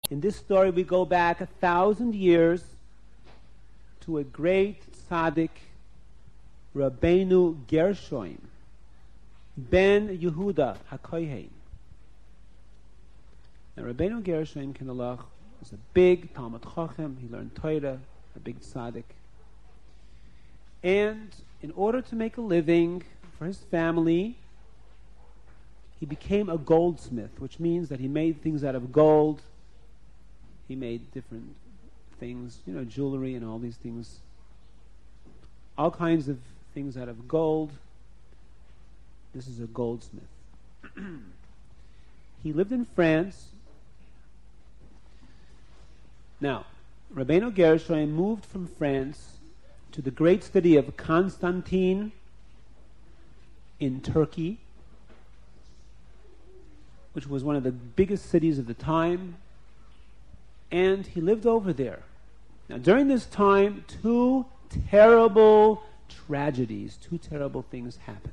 In this story, we go back 1,000 years to a great tzaddik, Rabbeinu Gershom, ben Yehuda HaKohen. Now, Rabbeinu Gershom Kinalach was a big Talmud Chacham. He learned Torah, a big tzaddik. And in order to make a living for his family, he became a goldsmith, which means that he made things out of gold. He made different things, jewelry and all these things. All kinds of things out of gold. This is a goldsmith. He lived in France. Now, Rabbeinu Gershom moved from France to the great city of Constantine in Turkey, which was one of the biggest cities of the time, and he lived over there. Now, during this time, two terrible tragedies, two terrible things happened.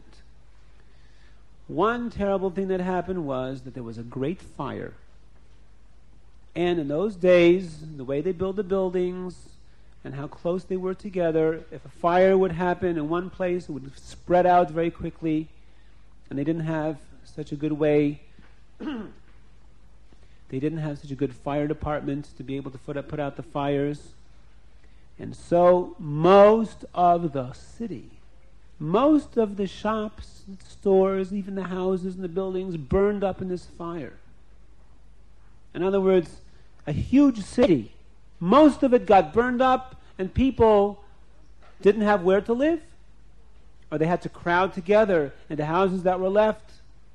One terrible thing that happened was that there was a great fire. And in those days, the way they built the buildings and how close they were together, if a fire would happen in one place, it would spread out very quickly. And they didn't have such a good way. They didn't have such a good fire department to be able to put out the fires. And so most of the city, most of the shops, stores, even the houses and the buildings burned up in this fire. In other words, a huge city, most of it got burned up and people didn't have where to live. Or they had to crowd together in the houses that were left.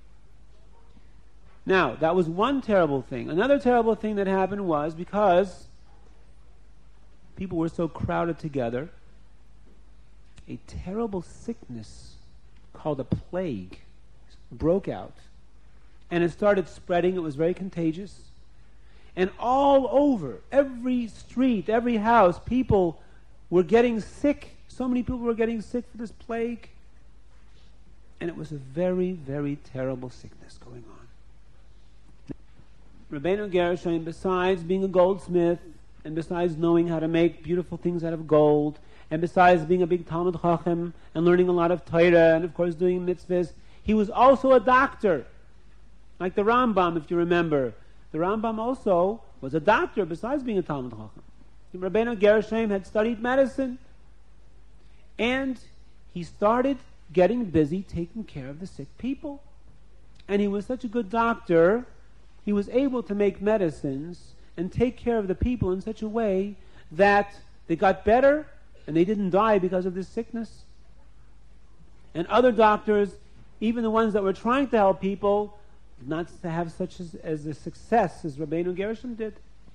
Now, that was one terrible thing. Another terrible thing that happened was because people were so crowded together, a terrible sickness called a plague broke out. And it started spreading. It was very contagious. And all over, every street, every house, people were getting sick. So many people were getting sick for this plague. And it was a very, very terrible sickness going on. Rabbeinu Gershom, besides being a goldsmith, and besides knowing how to make beautiful things out of gold, and besides being a big Talmud Chacham, and learning a lot of Torah, and of course doing mitzvahs, he was also a doctor. Like the Rambam, if you remember. The Rambam also was a doctor besides being a Talmud Chacham. Rabbeinu Gershom had studied medicine. And he started getting busy taking care of the sick people. And he was such a good doctor, he was able to make medicines and take care of the people in such a way that they got better and they didn't die because of this sickness. And other doctors, even the ones that were trying to help people, did not have such as a success as Rabbeinu Gershom did.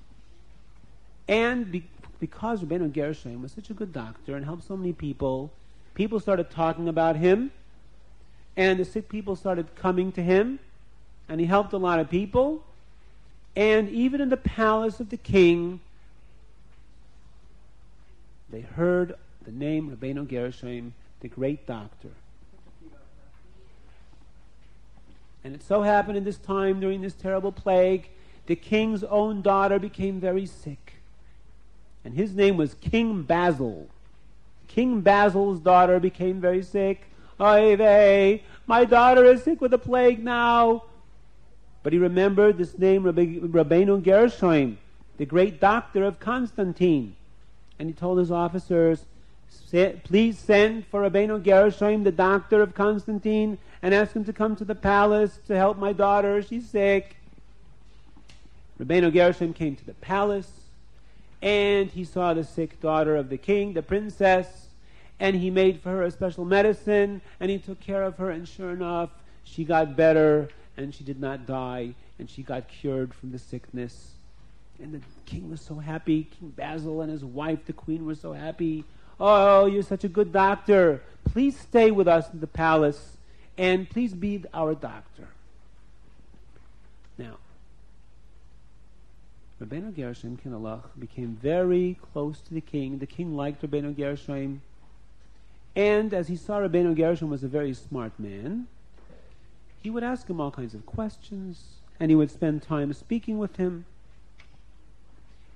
And because Rabbeinu Gershom was such a good doctor and helped so many people, people started talking about him, and the sick people started coming to him, and he helped a lot of people. And even in the palace of the king, they heard the name Rabbeinu Gershom, the great doctor. And it so happened in this time, during this terrible plague, the king's own daughter became very sick. And his name was King Basil. King Basil's daughter became very sick. Oy vey, my daughter is sick with the plague now. But he remembered this name, Rabbeinu Gershom, the great doctor of Constantine. And he told his officers, please send for Rabbeinu Gershom, the doctor of Constantine, and ask him to come to the palace to help my daughter. She's sick. Rabbeinu Gershom came to the palace, and he saw the sick daughter of the king, the princess, and he made for her a special medicine, and he took care of her, and sure enough, she got better, and she did not die, and she got cured from the sickness. And the king was so happy. King Basil and his wife, the queen, were so happy. Oh, you're such a good doctor. Please stay with us in the palace, and please be our doctor. Now, Rabbeinu Gershom Kinalach became very close to the king. The king liked Rabbeinu Gershom. And as he saw Rabbeinu Gershom was a very smart man, he would ask him all kinds of questions, and he would spend time speaking with him.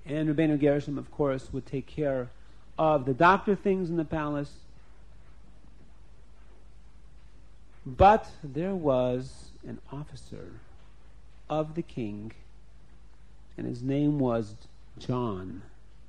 And Rabbeinu Gershom, of course, would take care of the doctor things in the palace. But there was an officer of the king, and his name was John.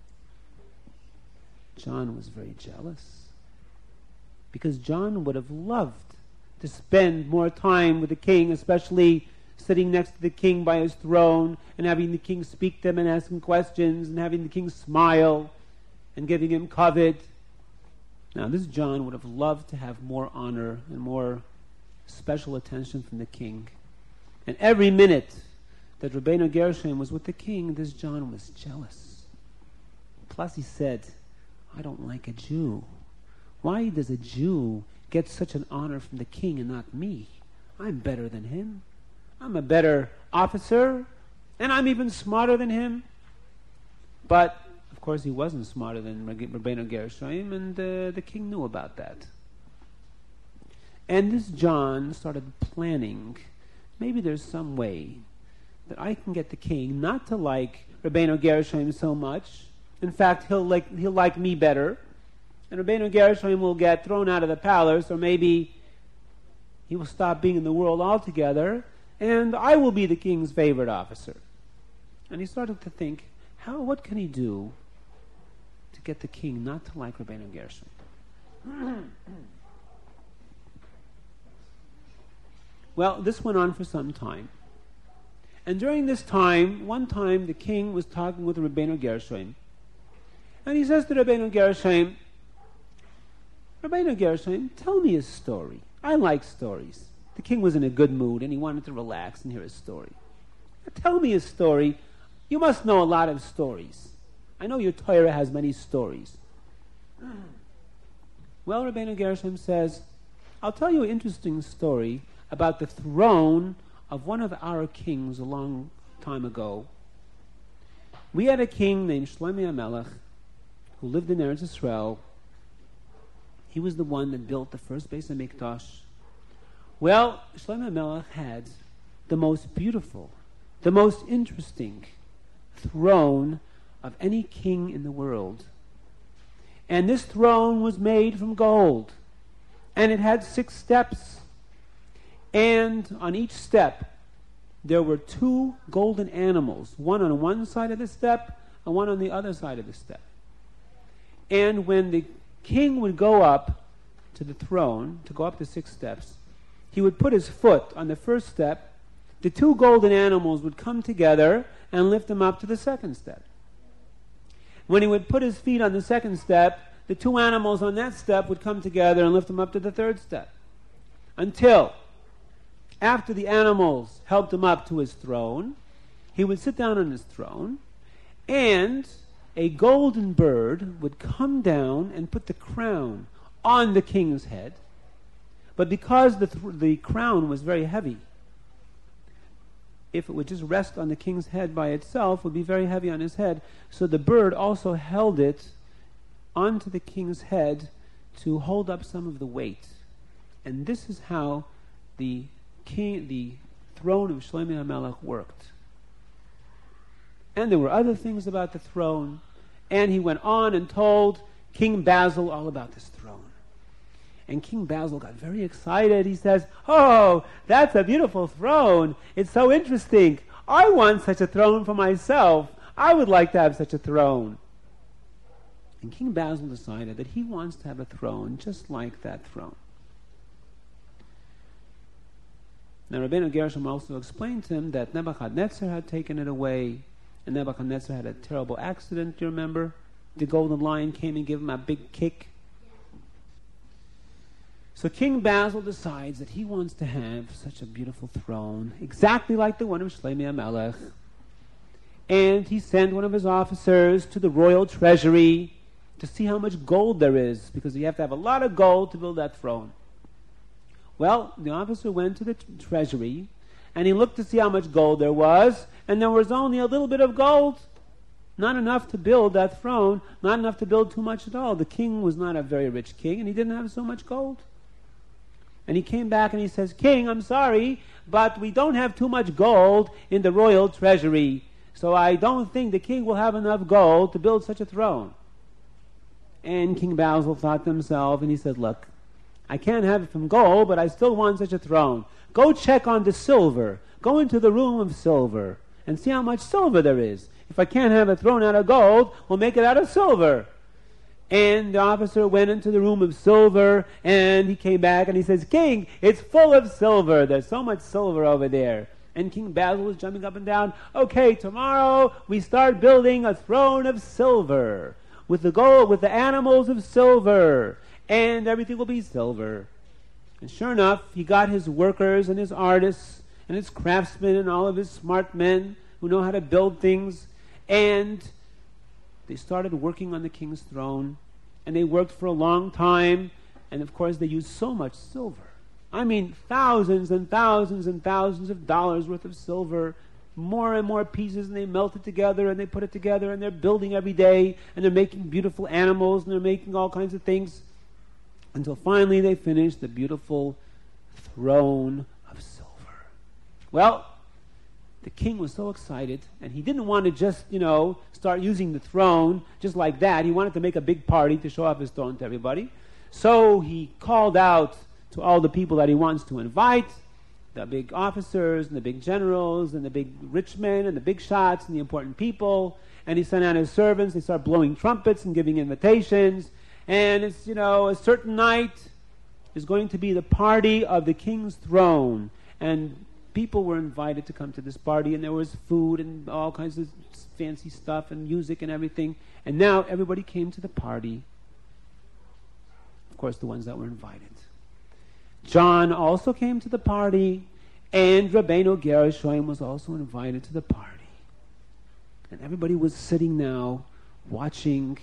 John was very jealous, because John would have loved to spend more time with the king, especially sitting next to the king by his throne and having the king speak to him and ask him questions and having the king smile and giving him kavod. Now, this John would have loved to have more honor and more special attention from the king. And every minute that Rabbeinu Gershom was with the king, this John was jealous. Plus he said, I don't like a Jew. Why does a Jew get such an honor from the king and not me? I'm better than him. I'm a better officer, and I'm even smarter than him. But, of course, he wasn't smarter than Rabbeinu Gershom, and the king knew about that. And this John started planning, maybe there's some way that I can get the king not to like Rabbeinu Gershom so much. In fact, he'll like me better. And Rabbeinu Gershom will get thrown out of the palace, or maybe he will stop being in the world altogether, and I will be the king's favorite officer. And he started to think, what can he do to get the king not to like Rabbeinu Gershom? Well, this went on for some time. And during this time, one time the king was talking with Rabbeinu Gershom. And he says to Rabbeinu Gershom, Rabbeinu Gershom, tell me a story. I like stories. The king was in a good mood and he wanted to relax and hear a story. Tell me a story. You must know a lot of stories. I know your Torah has many stories. Well, Rabbeinu Gershom says, I'll tell you an interesting story about the throne of one of our kings a long time ago. We had a king named Shlomo HaMelech who lived in Eretz Yisrael. He was the one that built the first Beis HaMikdash. Well, Shlomo HaMelech had the most beautiful, the most interesting throne of any king in the world. And this throne was made from gold. And it had 6 steps. And on each step, there were 2 golden animals, one on one side of the step and one on the other side of the step. And when the king would go up to the throne, to go up the 6 steps, he would put his foot on the first step. The 2 golden animals would come together and lift him up to the second step. When he would put his feet on the second step, the 2 animals on that step would come together and lift him up to the third step. Until, after the animals helped him up to his throne, he would sit down on his throne, and a golden bird would come down and put the crown on the king's head. But because the crown was very heavy, if it would just rest on the king's head by itself, it would be very heavy on his head. So the bird also held it onto the king's head to hold up some of the weight. And this is how the throne of Shlomo HaMelech worked. And there were other things about the throne. And he went on and told King Basil all about this throne. And King Basil got very excited. He says, oh, that's a beautiful throne. It's so interesting. I want such a throne for myself. I would like to have such a throne. And King Basil decided that he wants to have a throne just like that throne. Now, Rabbeinu Gershom also explained to him that Nebuchadnezzar had taken it away, and Nebuchadnezzar had a terrible accident, do you remember? The golden lion came and gave him a big kick. So King Basil decides that he wants to have such a beautiful throne, exactly like the one of Shlomo HaMelech. And he sent one of his officers to the royal treasury to see how much gold there is, because you have to have a lot of gold to build that throne. Well, the officer went to the treasury, and he looked to see how much gold there was, and there was only a little bit of gold. Not enough to build that throne, not enough to build too much at all. The king was not a very rich king, and he didn't have so much gold. And he came back and he says, King, I'm sorry, but we don't have too much gold in the royal treasury. So I don't think the king will have enough gold to build such a throne. And King Basil thought to himself, and he said, look, I can't have it from gold, but I still want such a throne. Go check on the silver. Go into the room of silver and see how much silver there is. If I can't have a throne out of gold, we'll make it out of silver. And the officer went into the room of silver, and he came back and he says, King, it's full of silver. There's so much silver over there. And King Basil was jumping up and down. Okay, tomorrow we start building a throne of silver with the gold, with the animals of silver, and everything will be silver. And sure enough, he got his workers and his artists and his craftsmen and all of his smart men who know how to build things, and they started working on the king's throne, and they worked for a long time, and of course they used so much silver. I mean, thousands and thousands and thousands of dollars worth of silver, more and more pieces, and they melt it together, and they put it together, and they're building every day, and they're making beautiful animals, and they're making all kinds of things, until finally they finished the beautiful throne of silver. Well, the king was so excited, and he didn't want to just, start using the throne just like that. He wanted to make a big party to show off his throne to everybody. So he called out to all the people that he wants to invite, the big officers and the big generals and the big rich men and the big shots and the important people. And he sent out his servants. They start blowing trumpets and giving invitations. And it's, a certain night is going to be the party of the king's throne. And people were invited to come to this party, and there was food and all kinds of fancy stuff and music and everything. And now everybody came to the party. Of course, the ones that were invited. John also came to the party, and Rabbeinu Gershom was also invited to the party. And everybody was sitting now, watching.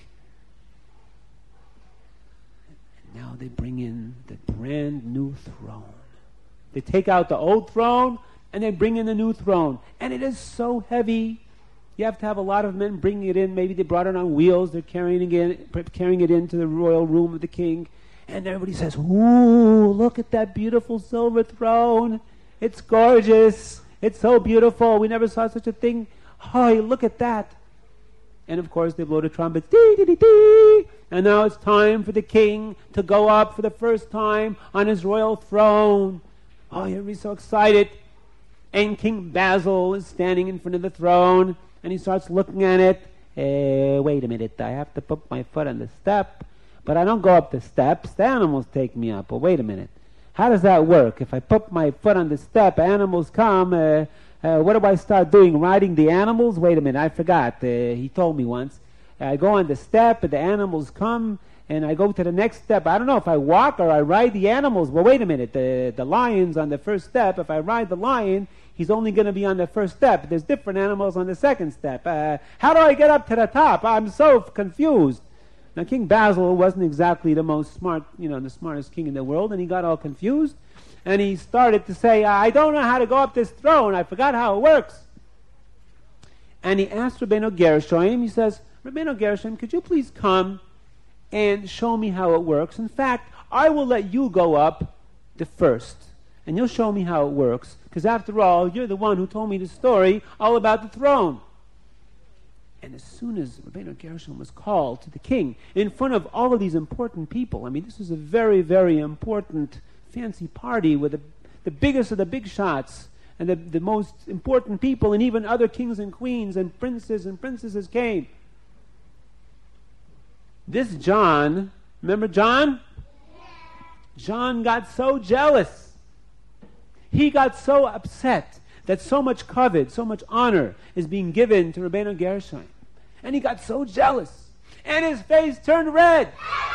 And now they bring in the brand new throne. They take out the old throne, and they bring in the new throne. And it is so heavy. You have to have a lot of men bringing it in. Maybe they brought it on wheels. They're carrying it into the royal room of the king. And everybody says, ooh, look at that beautiful silver throne. It's gorgeous. It's so beautiful. We never saw such a thing. Oh, look at that. And of course, they blow the trumpets. Dee, dee, dee, dee. And now it's time for the king to go up for the first time on his royal throne. Oh, everybody's so excited. And King Basil is standing in front of the throne, and he starts looking at it. Wait a minute, I have to put my foot on the step, but I don't go up the steps. The animals take me up. Well, wait a minute. How does that work? If I put my foot on the step, animals come. What do I start doing? Riding the animals? Wait a minute, I forgot. He told me once. I go on the step, and the animals come, and I go to the next step. I don't know if I walk or I ride the animals. Well, wait a minute. The lion's on the first step. If I ride the lion, he's only going to be on the first step. There's different animals on the second step. How do I get up to the top? I'm so confused. Now, King Basil wasn't exactly the most smart, the smartest king in the world, and he got all confused. And he started to say, I don't know how to go up this throne. I forgot how it works. And he asked Rabbeinu Gershom, he says, Rabbeinu Gershom, could you please come and show me how it works? In fact, I will let you go up the first, and you'll show me how it works, because after all, you're the one who told me the story all about the throne. And as soon as Rabbeinu Gershom was called to the king, in front of all of these important people, this was a very, very important, fancy party with the biggest of the big shots, and the most important people, and even other kings and queens and princes and princesses came. This John, remember John? John got so jealous. He got so upset that so much kavod, so much honor is being given to Rabbeinu Gershom. And he got so jealous. And his face turned red.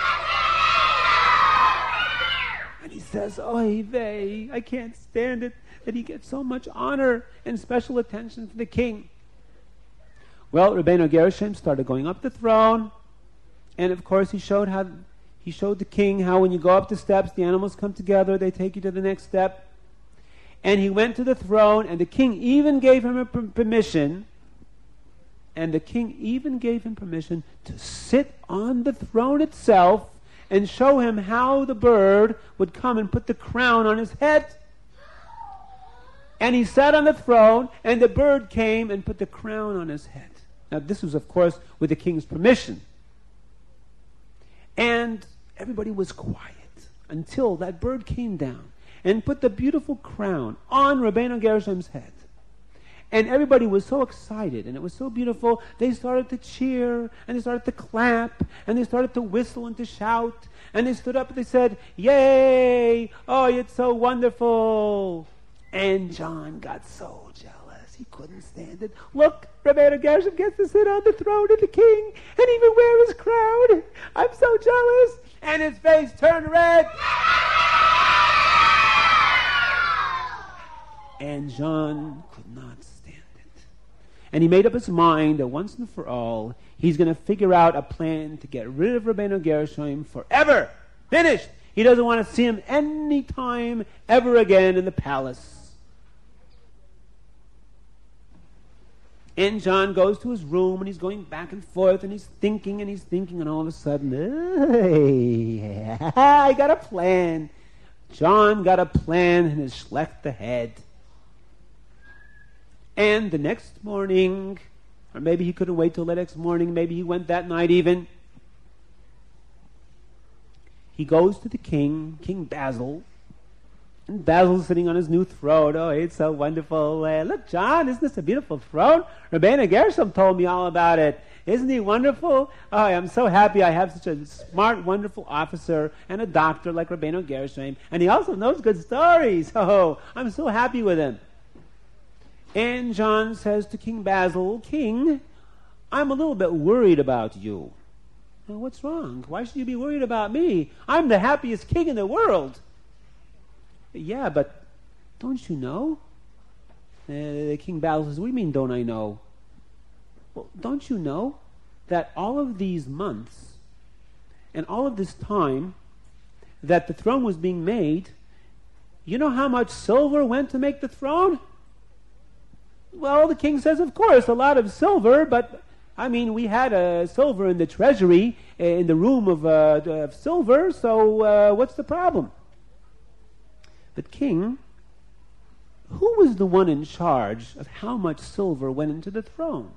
And he says, oy vey, I can't stand it that he gets so much honor and special attention from the king. Well, Rabbeinu Gershom started going up the throne. And of course, he showed the king how when you go up the steps, the animals come together, they take you to the next step. And he went to the throne, and the king even gave him permission. And the king even gave him permission to sit on the throne itself and show him how the bird would come and put the crown on his head. And he sat on the throne, and the bird came and put the crown on his head. Now, this was, of course, with the king's permission. And everybody was quiet until that bird came down and put the beautiful crown on Rabbeinu Gershom's head. And everybody was so excited, and it was so beautiful, they started to cheer, and they started to clap, and they started to whistle and to shout, and they stood up and they said, "Yay! Oh, it's so wonderful!" And John got so jealous, he couldn't stand it. Look, Rabbeinu Gershom gets to sit on the throne of the king, and even wear his crown. I'm so jealous. And his face turned red. And John could not stand it. And he made up his mind that once and for all, he's going to figure out a plan to get rid of Rabbeinu Gershom forever. Finished. He doesn't want to see him any time ever again in the palace. And John goes to his room, and he's going back and forth, and he's thinking, and all of a sudden, hey, I got a plan. John got a plan in his schlechte head. And the next morning, or maybe he couldn't wait till the next morning, maybe he went that night even, he goes to the king, King Basil, and Basil's sitting on his new throne. Oh, it's so wonderful. Look, John, isn't this a beautiful throne? Rabbeinu Gershom told me all about it. Isn't he wonderful? Oh, I'm so happy I have such a smart, wonderful officer and a doctor like Rabbeinu Gershom. And he also knows good stories. Oh, I'm so happy with him. And John says to King Basil, "King, I'm a little bit worried about you." "Well, what's wrong? Why should you be worried about me? I'm the happiest king in the world." "Yeah, but don't you know?" King Basil says, "What do you mean, don't I know?" "Well, don't you know that all of these months and all of this time that the throne was being made, you know how much silver went to make the throne?" Well, the king says, "Of course, a lot of silver, but I mean, we had silver in the treasury, in the room of silver, so what's the problem?" "But king, who was the one in charge of how much silver went into the throne?"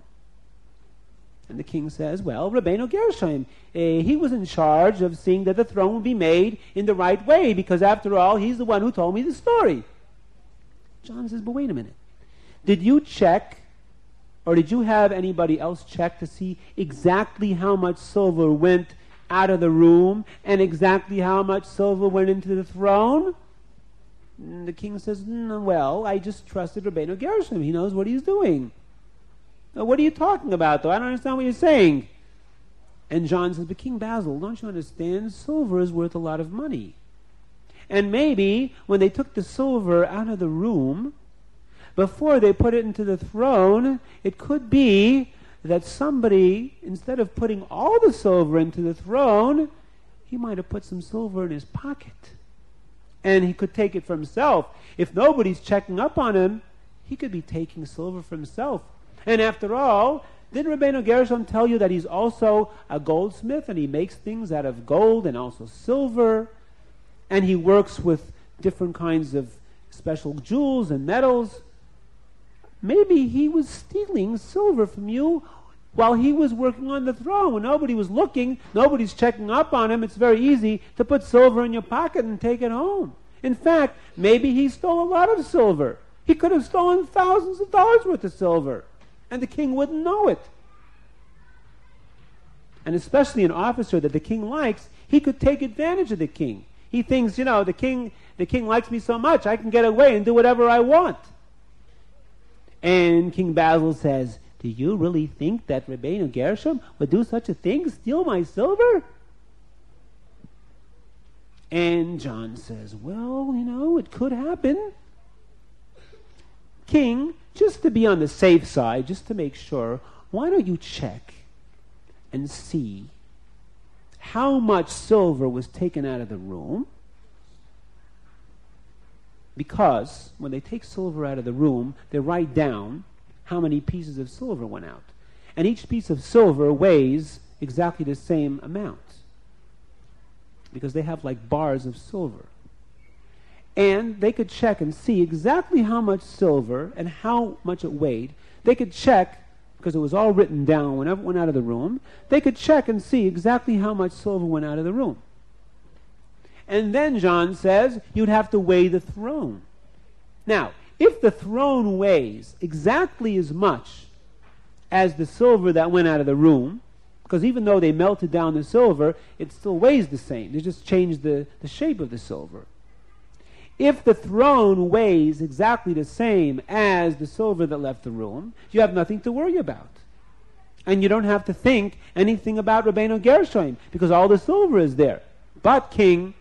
And the king says, "Well, Rabbeinu Gershom, he was in charge of seeing that the throne would be made in the right way, because after all, he's the one who told me the story." John says, "But wait a minute. Did you check, or did you have anybody else check to see exactly how much silver went out of the room and exactly how much silver went into the throne?" And the king says, "Well, I just trusted Rabbeinu Gershom. He knows what he's doing." "What are you talking about, though? I don't understand what you're saying." And John says, "But King Basil, don't you understand? Silver is worth a lot of money. And maybe when they took the silver out of the room, before they put it into the throne, it could be that somebody, instead of putting all the silver into the throne, he might have put some silver in his pocket. And he could take it for himself. If nobody's checking up on him, he could be taking silver for himself. And after all, didn't Rabbeinu Gershom tell you that he's also a goldsmith, and he makes things out of gold and also silver, and he works with different kinds of special jewels and metals? Maybe he was stealing silver from you while he was working on the throne. When nobody was looking, nobody's checking up on him, it's very easy to put silver in your pocket and take it home. In fact, maybe he stole a lot of silver. He could have stolen thousands of dollars worth of silver, and the king wouldn't know it. And especially an officer that the king likes, he could take advantage of the king. He thinks, the king likes me so much, I can get away and do whatever I want." And King Basil says, "Do you really think that Rabbeinu Gershom would do such a thing, steal my silver?" And John says, "Well, it could happen. King, just to be on the safe side, just to make sure, why don't you check and see how much silver was taken out of the room? Because when they take silver out of the room, they write down how many pieces of silver went out. And each piece of silver weighs exactly the same amount, because they have like bars of silver. and they could check and see exactly how much silver and how much it weighed. They could check, because it was all written down whenever it went out of the room, they could check and see exactly how much silver went out of the room. And then John says you'd have to weigh the throne. Now, if the throne weighs exactly as much as the silver that went out of the room, because even though they melted down the silver, it still weighs the same. They just changed the shape of the silver. If the throne weighs exactly the same as the silver that left the room, you have nothing to worry about. And you don't have to think anything about Rabbeinu Gershom, because all the silver is there. But, King,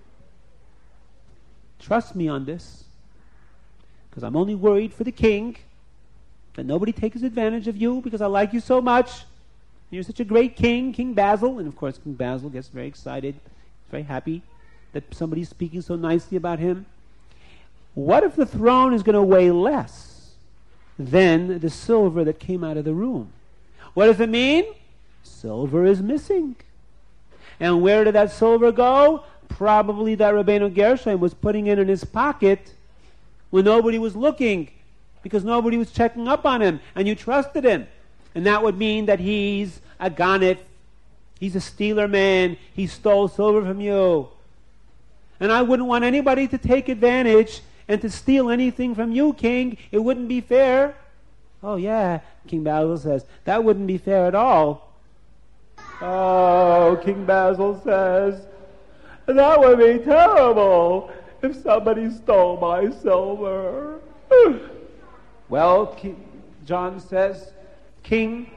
trust me on this, because I'm only worried for the king, that nobody takes advantage of you, because I like you so much. You're such a great king, King Basil. And of course, King Basil gets very excited, very happy that somebody's speaking so nicely about him. What if the throne is going to weigh less than the silver that came out of the room? What does it mean? Silver is missing. And where did that silver go? Probably that Rabbeinu Gershom was putting it in his pocket when nobody was looking, because nobody was checking up on him, and you trusted him. And that would mean that he's a ganef, he's a stealer man, he stole silver from you. And I wouldn't want anybody to take advantage and to steal anything from you, King. It wouldn't be fair. Oh yeah, King Basil says, that wouldn't be fair at all. Oh, King Basil says, that would be terrible if somebody stole my silver. Well, John says, King,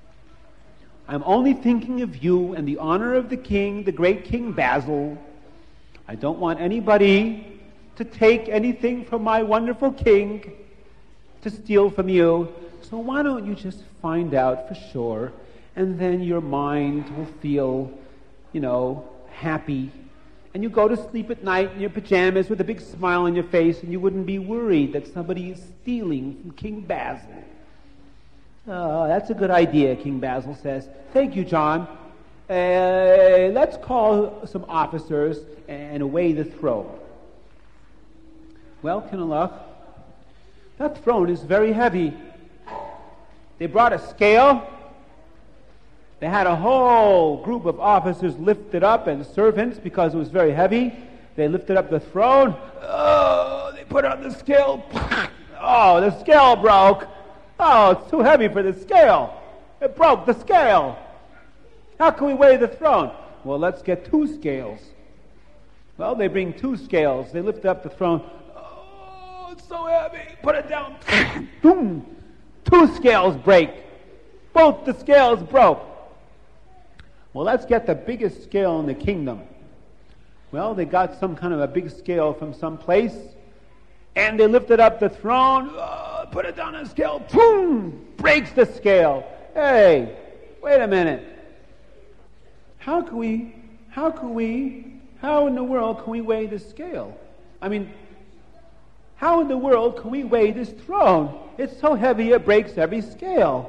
I'm only thinking of you and the honor of the king, the great King Basil. I don't want anybody to take anything from my wonderful king, to steal from you. So why don't you just find out for sure, and then your mind will feel, happy. And you go to sleep at night in your pajamas with a big smile on your face, and you wouldn't be worried that somebody is stealing from King Basil. Oh, that's a good idea, King Basil says. Thank you, John. Let's call some officers and weigh the throne. Well, Kinalach, that throne is very heavy. They brought a scale. They had a whole group of officers lift it up, and servants, because it was very heavy. They lifted up the throne. Oh, they put it on the scale. Oh, the scale broke. Oh, it's too heavy for the scale. It broke the scale. How can we weigh the throne? Well, let's get 2 scales. Well, they bring 2 scales. They lift up the throne. Oh, it's so heavy. Put it down. Boom. 2 scales break. Both the scales broke. Well, let's get the biggest scale in the kingdom. Well, they got some kind of a big scale from some place, and they lifted up the throne, put it down on a scale, boom, breaks the scale. Hey, wait a minute. How in the world can we weigh this scale? I mean, how in the world can we weigh this throne? It's so heavy it breaks every scale.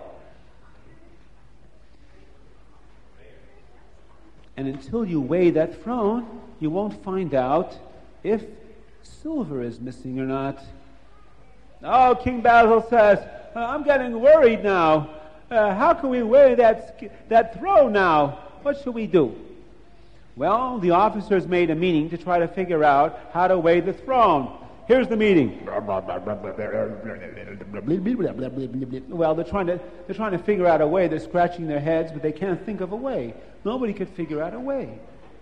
And until you weigh that throne, you won't find out if silver is missing or not. Oh, King Basil says, I'm getting worried now. How can we weigh that throne now? What should we do? Well, the officers made a meeting to try to figure out how to weigh the throne. Here's the meeting. Well, they're trying to figure out a way. They're scratching their heads, but they can't think of a way. Nobody could figure out a way.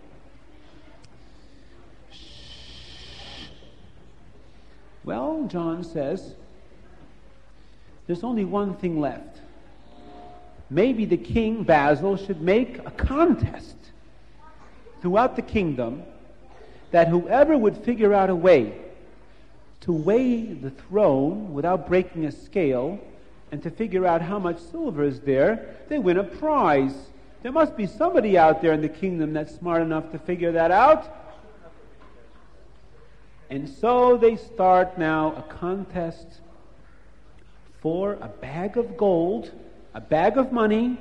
Well, John says, there's only one thing left. Maybe the King Basil should make a contest throughout the kingdom that whoever would figure out a way to weigh the throne without breaking a scale and to figure out how much silver is there, they win a prize. There must be somebody out there in the kingdom that's smart enough to figure that out. And so they start now a contest for a bag of gold, a bag of money.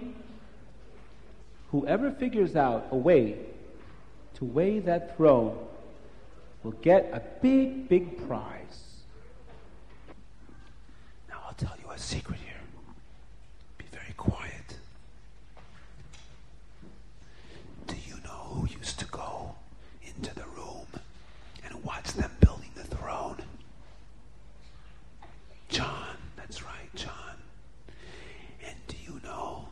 Whoever figures out a way to weigh that throne will get a big, big prize. Now I'll tell you a secret here. Be very quiet. Do you know who used to go into the room and watch them building the throne? John. That's right, John. And do you know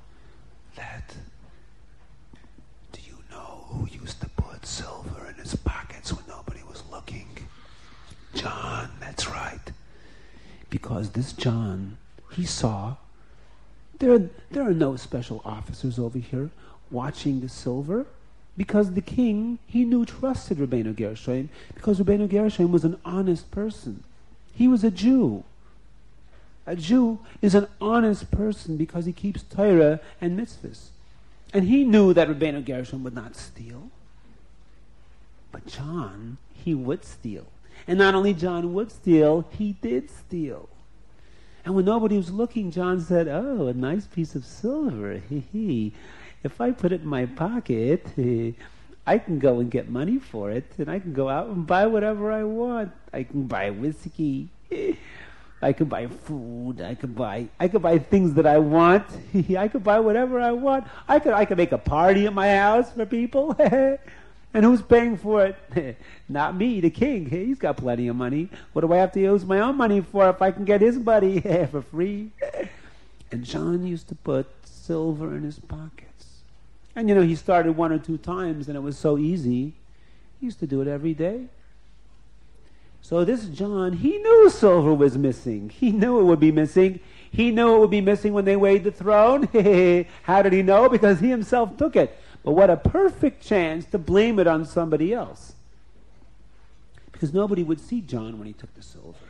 who used to put silver in his pockets when nobody was looking? John, that's right. Because this John, he saw there are no special officers over here watching the silver, because the king, he knew, trusted Rabbeinu Gershom, because Rabbeinu Gershom was an honest person. He was a Jew. A Jew is an honest person because he keeps Torah and mitzvahs. And he knew that Rabbeinu Gershom would not steal. But John, he would steal. And not only John would steal, he did steal. And when nobody was looking, John said, "Oh, a nice piece of silver. If I put it in my pocket, I can go and get money for it, and I can go out and buy whatever I want. I can buy whiskey. I could buy food. I could buy things that I want. I could buy whatever I want. I could make a party at my house for people." And who's paying for it? Not me, the king. He's got plenty of money. What do I have to use my own money for if I can get his money for free? And John used to put silver in his pockets. And he started 1 or 2 times, and it was so easy. He used to do it every day. So this John, he knew silver was missing. He knew it would be missing. He knew it would be missing when they weighed the throne. How did he know? Because he himself took it. But what a perfect chance to blame it on somebody else. Because nobody would see John when he took the silver.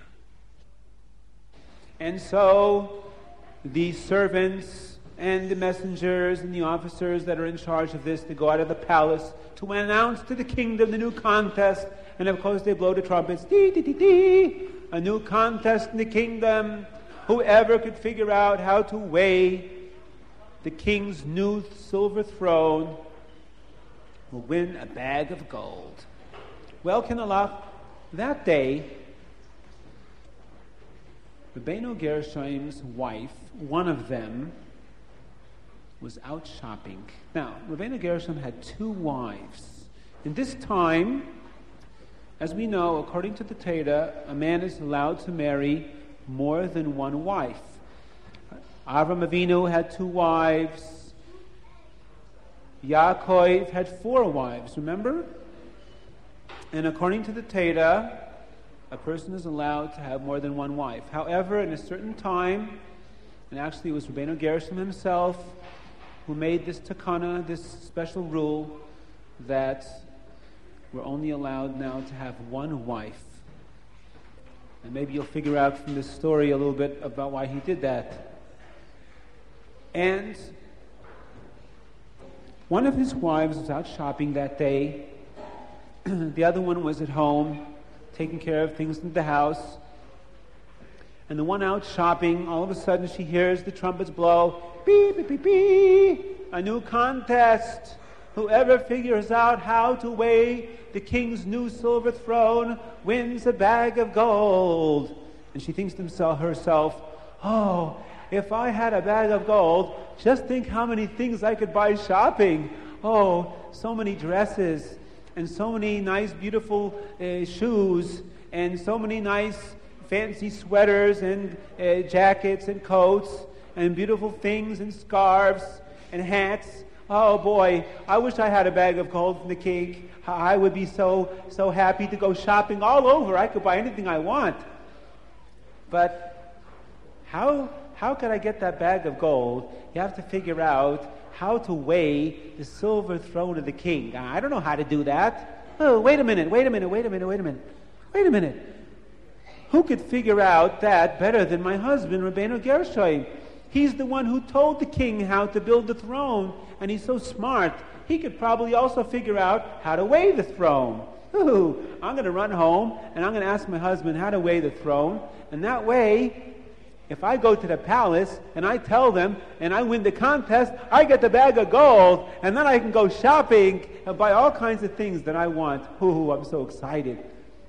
And so the servants and the messengers and the officers that are in charge of this, to go out of the palace to announce to the kingdom the new contest. And of course they blow the trumpets. Dee, dee, dee, dee. A new contest in the kingdom. Whoever could figure out how to weigh the king's new silver throne will win a bag of gold. Well, Kinalach, that day, Rabbeinu Gershom's wife, one of them, was out shopping. Now, Rabbeinu Gershom had 2 wives. In this time, as we know, according to the Torah, a man is allowed to marry more than 1 wife. Avram Avinu had 2 wives. Yaakov had 4 wives, remember? And according to the Torah, a person is allowed to have more than 1 wife. However, in a certain time, and actually it was Rabbeinu Gershom himself who made this takana, this special rule, that we're only allowed now to have 1 wife. And maybe you'll figure out from this story a little bit about why he did that. And one of his wives was out shopping that day. The other one was at home, taking care of things in the house. And the one out shopping, all of a sudden she hears the trumpets blow. Beep, beep, beep, beep. A new contest. Whoever figures out how to weigh the king's new silver throne wins a bag of gold. And she thinks to herself, "Oh, if I had a bag of gold, just think how many things I could buy shopping. Oh, so many dresses, and so many nice, beautiful shoes, and so many nice, fancy sweaters, and jackets, and coats, and beautiful things, and scarves, and hats. Oh boy, I wish I had a bag of gold from the king. I would be so happy to go shopping all over. I could buy anything I want. But how could I get that bag of gold? You have to figure out how to weigh the silver throne of the king. I don't know how to do that. Oh, wait a minute. Who could figure out that better than my husband, Rabbeinu Gershom? He's the one who told the king how to build the throne, and he's so smart. He could probably also figure out how to weigh the throne. Ooh, I'm going to run home, and I'm going to ask my husband how to weigh the throne, and that way, if I go to the palace, and I tell them, and I win the contest, I get the bag of gold, and then I can go shopping and buy all kinds of things that I want. Ooh, I'm so excited.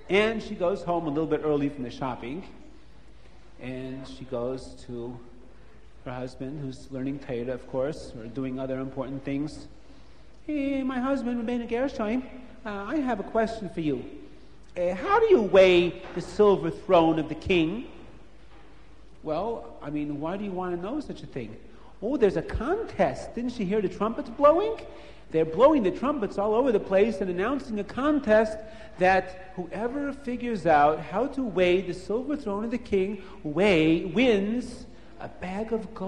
And she goes home a little bit early from the shopping, and she goes to her husband, who's learning Torah, of course, or doing other important things. Hey, my husband, Rabbeinu Gershon, I have a question for you. How do you weigh the silver throne of the king? Well, I mean, why do you want to know such a thing? Oh, there's a contest. Didn't she hear the trumpets blowing? They're blowing the trumpets all over the place and announcing a contest that whoever figures out how to weigh the silver throne of the king wins a bag of gold.